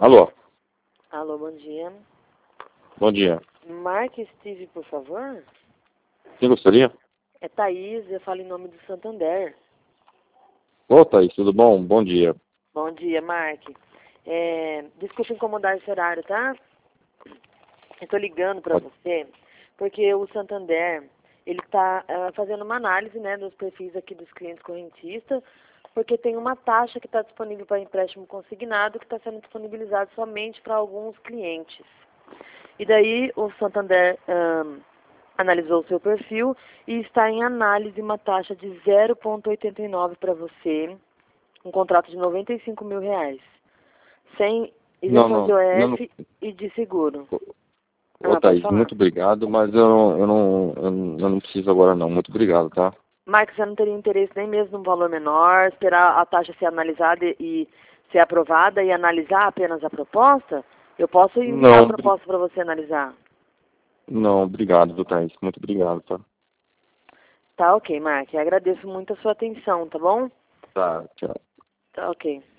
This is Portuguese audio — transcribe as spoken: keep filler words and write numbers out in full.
Alô, Alô, bom dia. bom dia. Mark Steve, por favor. Quem gostaria? É Thaís, eu falo em nome do Santander. Ô, Thaís, tudo bom? Bom dia. Bom dia, Mark. É, desculpa incomodar esse horário, tá? Eu tô ligando para Pode- você porque o Santander, ele tá ah, fazendo uma análise, né, dos perfis aqui dos clientes correntistas, porque tem uma taxa que está disponível para empréstimo consignado que está sendo disponibilizado somente para alguns clientes. E daí o Santander ahn, analisou o seu perfil e está em análise uma taxa de zero vírgula oitenta e nove para você, um contrato de noventa e cinco mil reais, sem Não, isenção de não, não, não. O F e de seguro. Ô, Ah, pode Thaís, falar. muito obrigado, mas eu não, eu não, eu não eu não preciso agora não. Muito obrigado, tá? Marcos, você não teria interesse nem mesmo num valor menor, esperar a taxa ser analisada e, e ser aprovada e analisar apenas a proposta? Eu posso enviar a Não, obri- proposta para você analisar. não, obrigado, viu, Thaís? Muito obrigado, tá? Tá ok, Mark. Agradeço muito a sua atenção, tá bom? Tá, tchau. Tá ok.